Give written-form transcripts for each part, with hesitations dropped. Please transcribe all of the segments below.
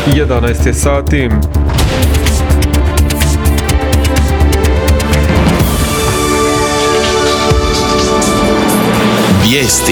11 je sati. Vijesti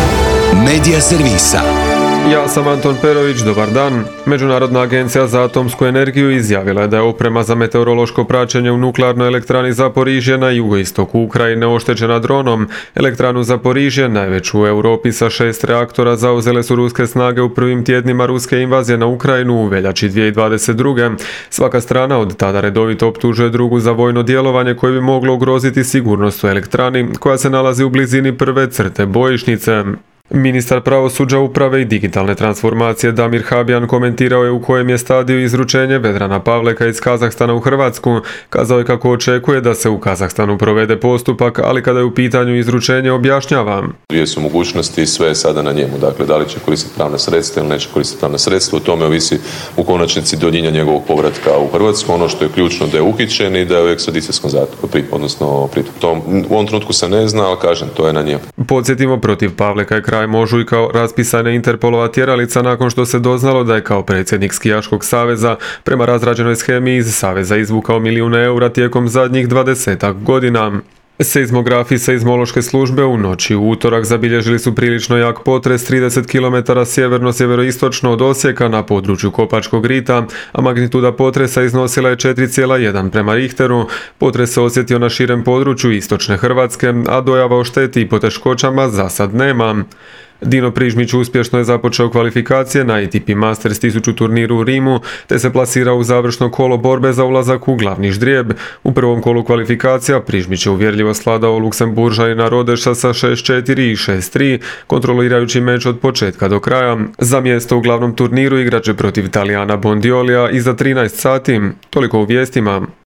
Medija servisa. Ja sam Anton Perović, dobar dan. Međunarodna agencija za atomsku energiju izjavila je da je oprema za meteorološko praćenje u nuklearnoj elektrani Zaporižje na jugoistoku Ukrajine oštećena dronom. Elektranu Zaporižje, najveću u Europi sa 6 reaktora, zauzele su ruske snage u prvim tjednima ruske invazije na Ukrajinu u veljači 2022. Svaka strana od tada redovito optužuje drugu za vojno djelovanje koje bi moglo ugroziti sigurnost u elektrani koja se nalazi u blizini prve crte bojišnice. Ministar pravosuđa, uprave i digitalne transformacije Damir Habijan komentirao je u kojem je stadiju izručenje Vedrana Pavleka iz Kazahstana u Hrvatsku. Kazao je kako očekuje da se u Kazahstanu provede postupak, ali kada je u pitanju izručenje objašnjava. Dvije su mogućnosti, sve je sada na njemu. Dakle, da li će koristiti pravna sredstva ili neće koristiti pravna sredstva, o tome ovisi u konačnici do njegovog povratka u Hrvatsku. Ono što je ključno da je uhićen i da je u ekstradicijskom zatvoru, odnosno pritom. U ovom trenutku se ne zna, ali kažem, to je na njemu. Podsjetimo, protiv Pavleka je krajem ožujka raspisana Interpolova tjeralica nakon što se doznalo da je kao predsjednik Skijaškog saveza prema razrađenoj shemi iz saveza izvukao milijune eura tijekom zadnjih 20 godina. Seizmografi seizmološke službe u noći u utorak zabilježili su prilično jak potres 30 km sjeverno-sjeveroistočno od Osijeka na području Kopačkog rita, a magnituda potresa iznosila je 4,1 prema Richteru. Potres se osjetio na širem području istočne Hrvatske, a dojava o šteti i poteškoćama za sad nema. Dino Prižmić uspješno je započeo kvalifikacije na ATP Masters 1000 turniru u Rimu, te se plasirao u završno kolo borbe za ulazak u glavni ždrijeb. U prvom kolu kvalifikacija Prižmić je uvjerljivo svladao Luksemburžanina Rodeša sa 6-4 i 6-3, kontrolirajući meč od početka do kraja. Za mjesto u glavnom turniru igraće protiv Talijana Bondiolija iza 13 sati. Toliko u vijestima.